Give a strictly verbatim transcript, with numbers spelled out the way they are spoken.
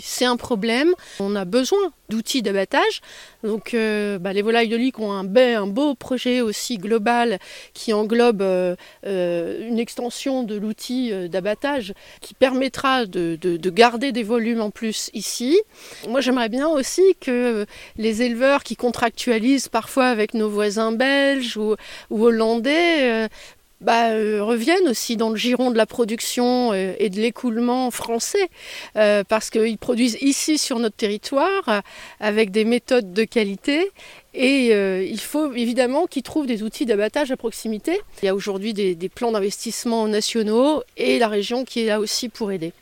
C'est un problème, on a besoin d'outils d'abattage. Donc euh, bah, les volailles de Lique ont un, un beau projet aussi global qui englobe euh, euh, une extension de l'outil euh, d'abattage qui permettra de, de, de garder des volumes en plus ici. Moi j'aimerais bien aussi que les éleveurs qui contractualisent parfois avec nos voisins belges ou, ou hollandais euh, Bah, euh, reviennent aussi dans le giron de la production euh, et de l'écoulement français, euh, parce qu'ils produisent ici sur notre territoire euh, avec des méthodes de qualité et euh, il faut évidemment qu'ils trouvent des outils d'abattage à proximité. Il y a aujourd'hui des, des plans d'investissement nationaux et la région qui est là aussi pour aider.